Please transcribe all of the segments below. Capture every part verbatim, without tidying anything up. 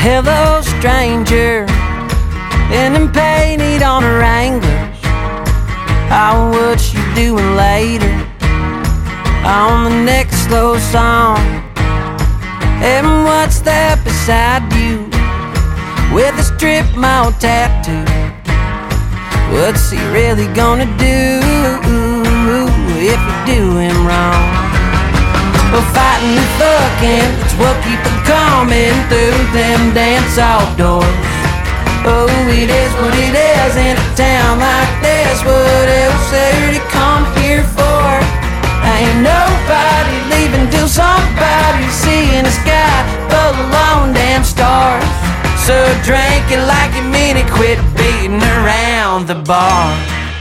Hello, stranger, in them painted on a Wranglers. Oh, what you doing later on the next slow song? And what's that beside you with a strip mall tattoo? What's he really gonna do if you do him wrong? Well, fighting and fucking, it's what keep them coming through them dance outdoors. Oh, it is what it is in a town like this. What else are you come here for? Ain't nobody leaving till somebody's seeing the sky full of lone damn stars. So drink it like you mean it, quit beating around the bar.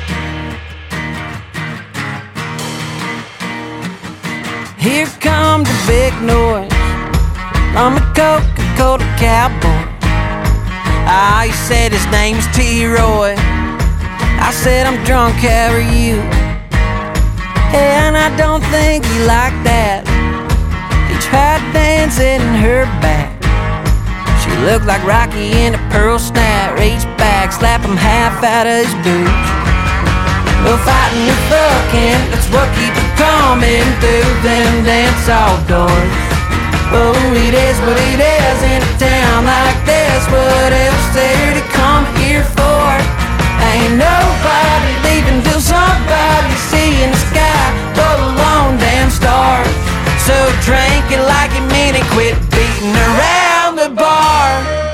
Here comes the big noise, I'm a Coca-Cola cowboy. Ah, he said his name's T-Roy. I said, I'm drunk, how are you? And I don't think he liked that. He tried dancing in her back. She looked like Rocky in a pearl snap. Reached back, slap him half out of his boots. Well, fighting and fucking, that's what keep it coming through them dance outdoors. Oh, it is what it is in a town like this. What else there to come here for? Ain't nobody leaving till somebody's seeing the sky full of lone damn stars. So drink it like you mean it, quit beating around the bar.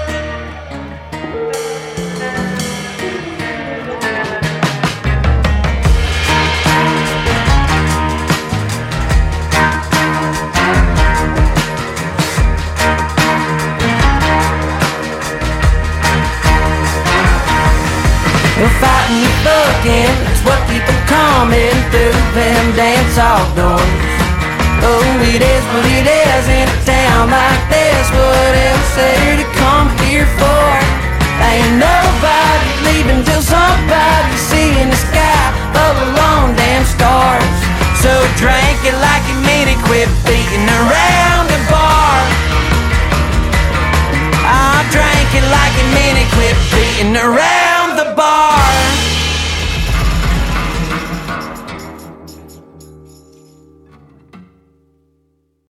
We're fighting and fucking, it's what keep them coming through them dance outdoors. Oh, it is what it is in a town like this. What else there to come here for? Ain't nobody leaving till somebody's seeing the sky full of lone damn stars. So drink it like you mean it, quit beating